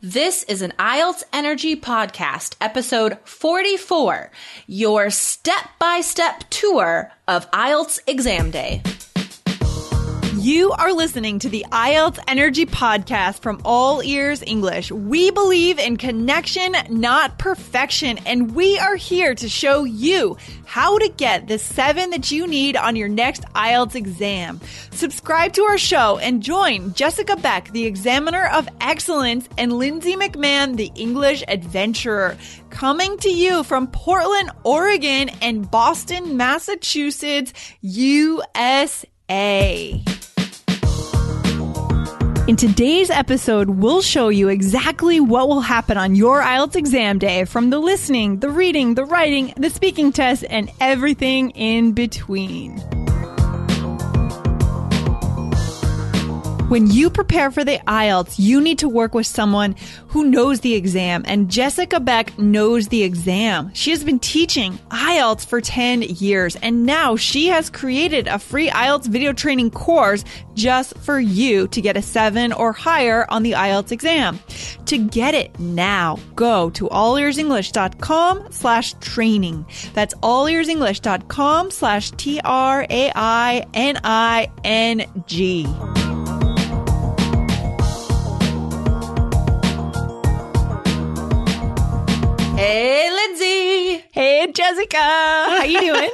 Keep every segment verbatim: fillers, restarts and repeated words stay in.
This is an I E L T S Energy Podcast, episode forty-four, your step-by-step tour of I E L T S exam day. You are listening to the I E L T S Energy Podcast from All Ears English. We believe in connection, not perfection, and we are here to show you how to get the seven that you need on your next I E L T S exam. Subscribe to our show and join Jessica Beck, the Examiner of Excellence, and Lindsay McMahon, the English Adventurer, coming to you from Portland, Oregon, and Boston, Massachusetts, U S A. In today's episode, we'll show you exactly what will happen on your I E L T S exam day, from the listening, the reading, the writing, the speaking test, and everything in between. When you prepare for the I E L T S, you need to work with someone who knows the exam, and Jessica Beck knows the exam. She has been teaching I E L T S for ten years, and now she has created a free I E L T S video training course just for you to get a seven or higher on the I E L T S exam. To get it now, go to allearsenglish.com slash training. That's allearsenglish.com slash T R A I N I N G. Hey, Lindsay. Hey, Jessica. How you doing?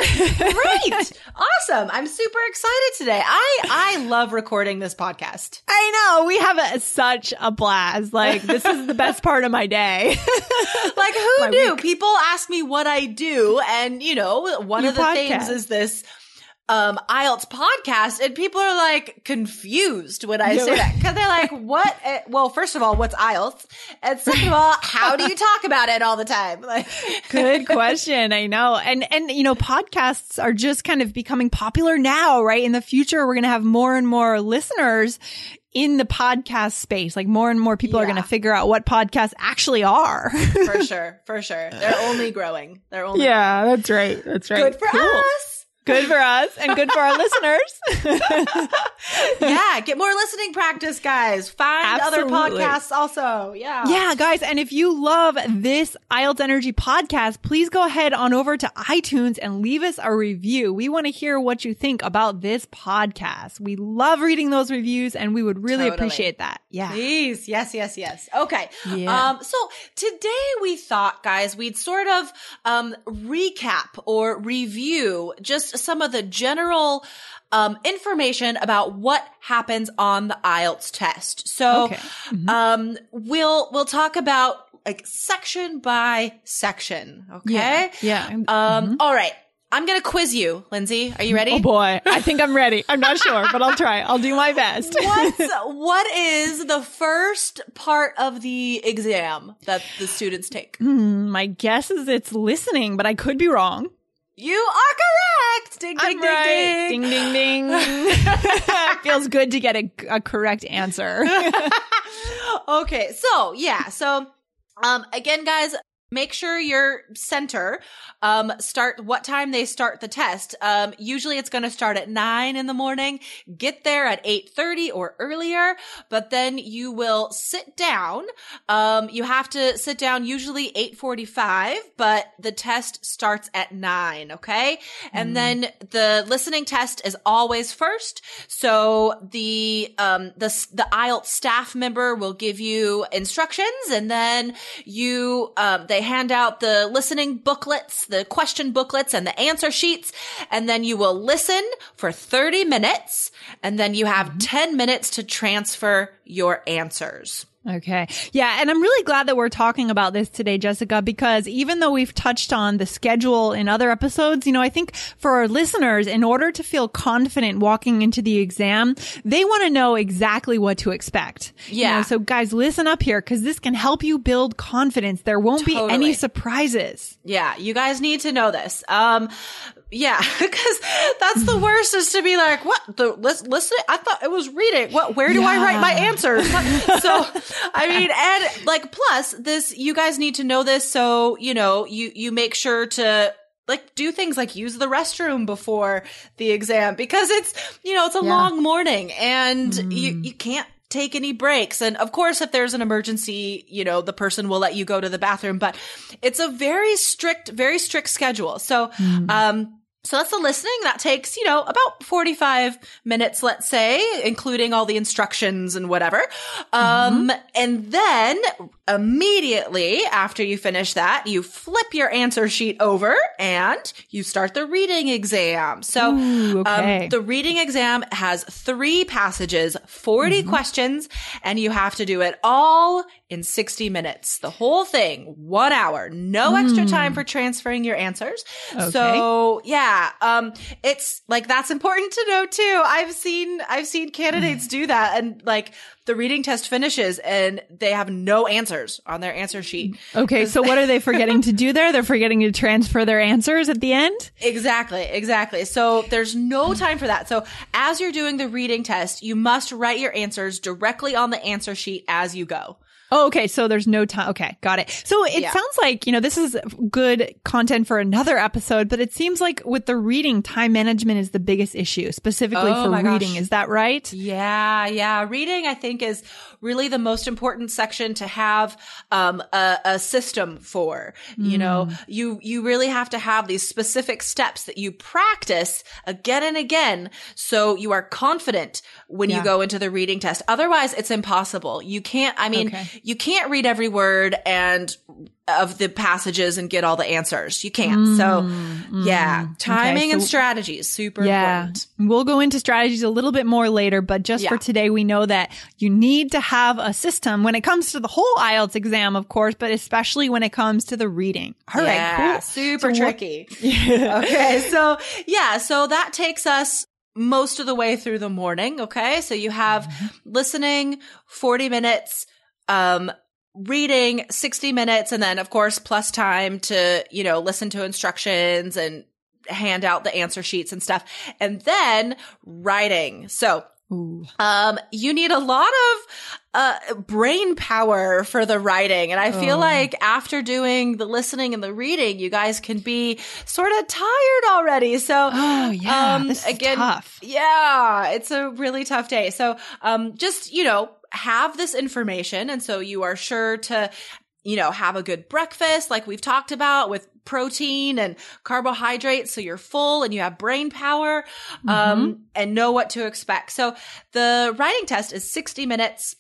Great. Awesome. I'm super excited today. I, I love recording this podcast. I know. We have a, such a blast. Like, this is the best part of my day. Like, who My knew? week. People ask me what I do. And, you know, one Your of the podcast. things is this um, I E L T S podcast, and people are like confused when I Yeah. say that, because they're like, what? Uh, well, first of all, what's I E L T S? And second of all, how do you talk about it all the time? Like, Good question. I know. And, and, you know, podcasts are just kind of becoming popular now, right? In the future, we're going to have more and more listeners in the podcast space. Like, more and more people are Yeah. going to figure out what podcasts actually are. for sure, for sure. They're only growing. They're only Yeah, that's right. That's right. good for Cool. us. Good for us and good for our listeners. Yeah, get more listening practice, guys. Find Absolutely. other podcasts also. Yeah. Yeah, guys. And if you love this I E L T S Energy podcast, please go ahead on over to iTunes and leave us a review. We want to hear what you think about this podcast. We love reading those reviews, and we would really Totally. appreciate that. Yeah. Please. Yes, yes, yes. Okay. Yeah. Um, so today we thought, guys, we'd sort of um, recap or review just some of the general um, information about what happens on the I E L T S test. So Okay. Mhm. um, we'll we'll talk about like section by section. Okay. Yeah. Yeah. Um, all right. I'm going to quiz you, Lindsay. Are you ready? Oh boy. I think I'm ready. I'm not sure, but I'll try. I'll do my best. What's, what is the first part of the exam that the students take? Hmm, my guess is it's listening, but I could be wrong. You are correct. Ding, ding, I'm ding, right. ding. Ding, ding, ding. Feels good to get a, a correct answer. Okay. So, yeah. So, um, again, guys, make sure your center, um, start what time they start the test. Um, usually it's going to start at nine in the morning. Get there at eight thirty or earlier, but then you will sit down. Um, you have to sit down usually eight forty-five, but the test starts at nine. Okay. And Mm. then the listening test is always first. So the, um, the, the I E L T S staff member will give you instructions, and then you, um, they hand out the listening booklets, the question booklets, and the answer sheets. And then you will listen for thirty minutes. And then you have ten minutes to transfer your answers. Okay. Yeah. And I'm really glad that we're talking about this today, Jessica, because even though we've touched on the schedule in other episodes, you know, I think for our listeners, in order to feel confident walking into the exam, they want to know exactly what to expect. You Yeah. know, so guys, listen up here, because this can help you build confidence. There won't be Totally. any surprises. Yeah, you guys need to know this. Um, yeah, because that's the worst, is to be like, what? The listen, listen, I thought it was reading. What? Where do I write my Yeah. answers? What? So, I mean, and like, plus this, you guys need to know this. So, you know, you, you make sure to like do things like use the restroom before the exam, because it's, you know, it's a Yeah. long morning, and you, you can't take any breaks. And of course, if there's an emergency, you know, the person will let you go to the bathroom, but it's a very strict, very strict schedule. So, mm. um, So that's the listening. That takes, you know, about forty-five minutes, let's say, including all the instructions and whatever. Um, mm-hmm. And then immediately after you finish that, you flip your answer sheet over and you start the reading exam. So Ooh, okay. um, the reading exam has three passages, forty mm-hmm. questions, and you have to do it all in sixty minutes. The whole thing, one hour, no mm. extra time for transferring your answers. Okay. So yeah, um, it's like, that's important to know too. I've seen, I've seen candidates do that, and like the reading test finishes and they have no answers on their answer sheet. Okay. So what are they forgetting to do there? They're forgetting to transfer their answers at the end? Exactly. Exactly. So there's no time for that. So as you're doing the reading test, you must write your answers directly on the answer sheet as you go. Oh, okay. So there's no time. Okay. Got it. So it Yeah. sounds like, you know, this is good content for another episode, but it seems like with the reading, time management is the biggest issue, specifically Oh for my reading. gosh. Is that right? Yeah, yeah. Reading, I think, is really the most important section to have um, a, a system for. Mm. You know, you you really have to have these specific steps that you practice again and again, so you are confident when Yeah. you go into the reading test. Otherwise, it's impossible. You can't. I mean, Okay. you can't read every word and of the passages and get all the answers. You can't. So, yeah, timing Okay, and so- strategy is super Yeah. important. We'll go into strategies a little bit more later, but just Yeah. for today, we know that you need to have a system when it comes to the whole I E L T S exam, of course, but especially when it comes to the reading. All right, Yeah, cool. super So what- tricky. Yeah. Okay, so yeah, so that takes us most of the way through the morning. Okay, so you have listening forty minutes, um, reading sixty minutes, and then of course plus time to, you know, listen to instructions and hand out the answer sheets and stuff, and then writing. So Ooh. um, you need a lot of uh, brain power for the writing. And I feel Oh. like after doing the listening and the reading, you guys can be sort of tired already. So, Oh, yeah. um, This is again, tough. yeah, it's a really tough day. So, um, just, you know, have this information. And so you are sure to, you know, have a good breakfast, like we've talked about, with protein and carbohydrates, so you're full and you have brain power, um, and know what to expect. So the writing test is sixty minutes.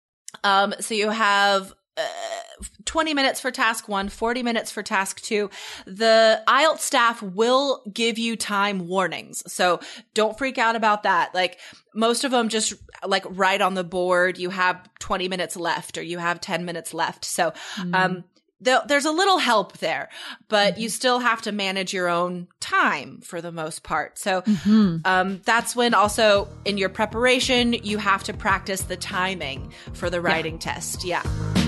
Um, so you have uh, twenty minutes for task one, forty minutes for task two. The I E L T S staff will give you time warnings. So don't freak out about that. Like most of them just like write on the board, you have twenty minutes left or you have ten minutes left. So, um, th- there's a little help there, but you still have to manage your own time for the most part. So, um, that's when also in your preparation, you have to practice the timing for the writing test. Yeah.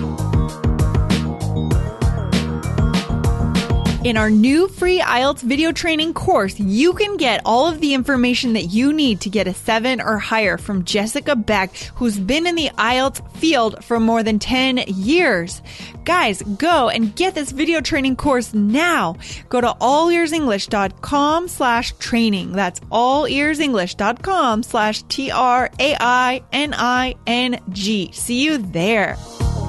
In our new free I E L T S video training course, you can get all of the information that you need to get a seven or higher from Jessica Beck, who's been in the I E L T S field for more than ten years. Guys, go and get this video training course now. Go to allearsenglish.com slash training. That's allearsenglish.com slash T R A I N I N G. See you there.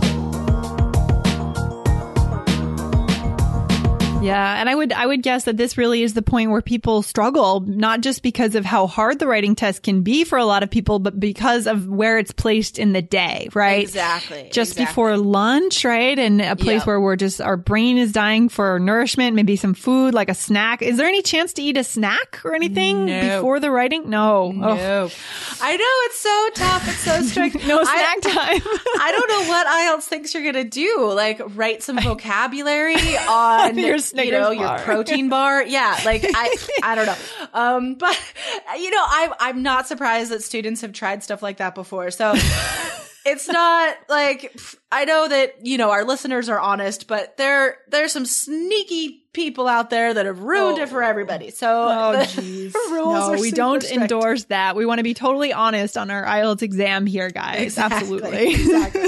Yeah, and I would I would guess that this really is the point where people struggle, not just because of how hard the writing test can be for a lot of people, but because of where it's placed in the day, right? Exactly. Just exactly. before lunch, right? And a place Yep. where we're just, our brain is dying for nourishment, maybe some food, like a snack. Is there any chance to eat a snack or anything No. before the writing? No. Oh. No. I know, it's so tough. It's so strict. No I- snack time. I don't know what I E L T S thinks you're going to do. Like write some vocabulary on Your you Snickers know, bar. your protein bar. Yeah. Like I, I don't know. Um, but you know, I, I'm not surprised that students have tried stuff like that before. So it's not like, I know that, you know, our listeners are honest, but there, there's some sneaky people out there that have ruined oh. it for everybody. So oh, the geez. rules no, are we don't strict. endorse that. We want to be totally honest on our I E L T S exam here, guys. Exactly. Absolutely. Exactly.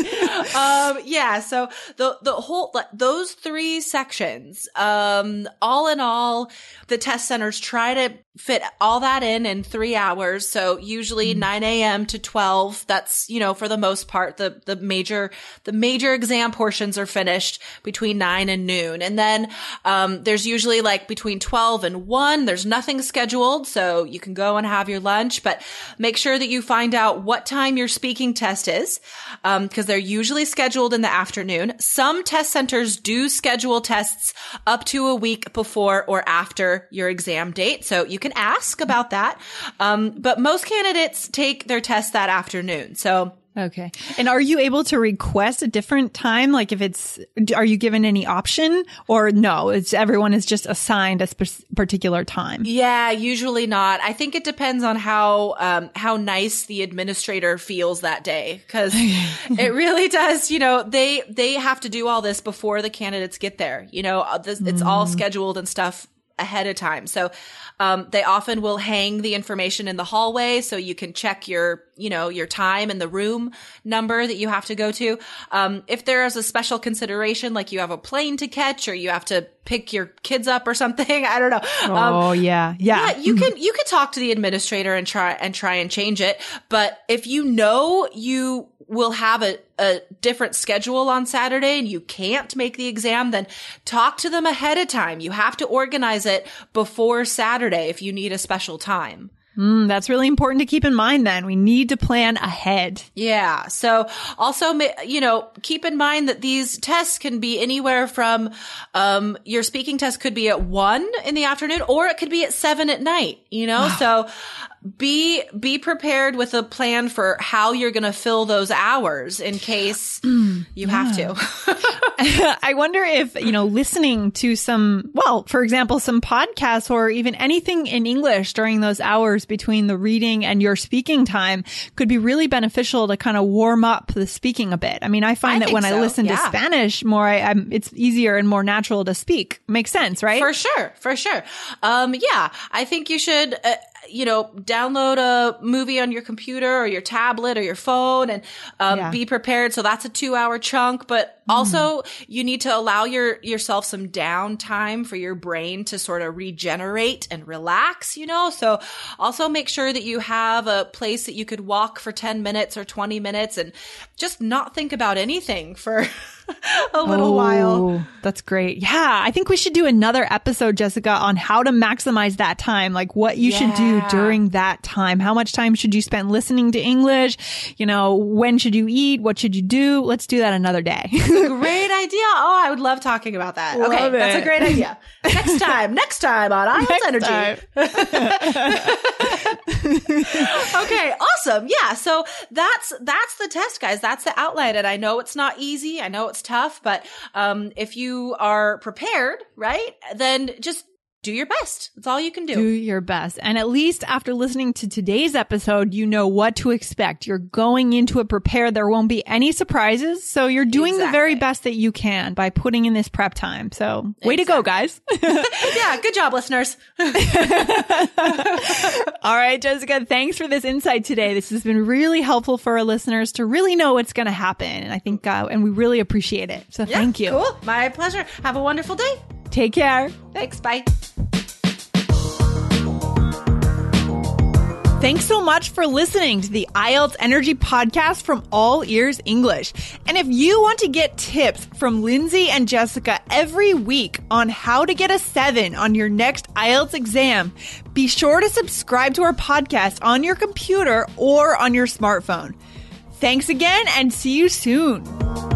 um, yeah. So the, the whole, like, those three sections, um, all in all, the test centers try to fit all that in in three hours. So usually mm-hmm. nine a.m. to twelve. That's, you know, for the most part, the, the major, the major exam portions are finished between nine and noon. And then, um, there's usually like between twelve and one, there's nothing scheduled. So you can go and have your lunch, but make sure that you find out what time your speaking test is. Um, cause they're usually scheduled in the afternoon. Some test centers do schedule tests up to a week before or after your exam date. So you can ask about that. Um, but most candidates take their test that afternoon. So okay. And are you able to request a different time? Like if it's, are you given any option or no, it's everyone is just assigned a sp- particular time? Yeah, usually not. I think it depends on how, um, how nice the administrator feels that day. Cause it really does, you know, they, they have to do all this before the candidates get there. You know, this, it's mm. all scheduled and stuff ahead of time. So, um, they often will hang the information in the hallway so you can check your, you know, your time and the room number that you have to go to. Um, if there is a special consideration, like you have a plane to catch or you have to pick your kids up or something, I don't know. Oh, um, yeah. Yeah. Yeah. You can, you can talk to the administrator and try and try and change it. But if you know you will have a, a different schedule on Saturday and you can't make the exam, then talk to them ahead of time. You have to organize it before Saturday if you need a special time. Mm, that's really important to keep in mind then. We need to plan ahead. Yeah. So also, you know, keep in mind that these tests can be anywhere from, um, your speaking test could be at one in the afternoon or it could be at seven at night, you know? Wow. So be, be prepared with a plan for how you're going to fill those hours in case you yeah. have to. I wonder if, you know, listening to some, well, for example, some podcasts or even anything in English during those hours between the reading and your speaking time could be really beneficial to kind of warm up the speaking a bit. I mean, I find I that when so. I listen yeah. to Spanish more, I, I'm, it's easier and more natural to speak. Makes sense, right? For sure. For sure. Um, yeah, I think you should, uh, you know, download a movie on your computer or your tablet or your phone and um, yeah. be prepared. So that's a two hour chunk. But also mm. you need to allow your yourself some downtime for your brain to sort of regenerate and relax, you know. So also make sure that you have a place that you could walk for ten minutes or twenty minutes and just not think about anything for a little oh, while. That's great. Yeah. I think we should do another episode, Jessica, on how to maximize that time. Like what you yeah. should do during that time. How much time should you spend listening to English? You know, when should you eat? What should you do? Let's do that another day. Great idea. Oh, I would love talking about that. Love okay. it. That's a great idea. Next time, next time on I E L T S Energy. Okay. Awesome. Yeah. So that's, that's the test, guys. That's the outline. And I know it's not easy. I know it's tough, but, um, if you are prepared, right, then just do your best. That's all you can do. Do your best. And at least after listening to today's episode, you know what to expect. You're going into it prepared. There won't be any surprises. So you're doing exactly. the very best that you can by putting in this prep time. So way exactly. to go, guys. Yeah. Good job, listeners. All right, Jessica, thanks for this insight today. This has been really helpful for our listeners to really know what's going to happen. And I think, uh, and we really appreciate it. So yeah, thank you. Cool. My pleasure. Have a wonderful day. Take care. Thanks. Bye. Thanks so much for listening to the I E L T S Energy Podcast from All Ears English. And if you want to get tips from Lindsay and Jessica every week on how to get a seven on your next I E L T S exam, be sure to subscribe to our podcast on your computer or on your smartphone. Thanks again and see you soon.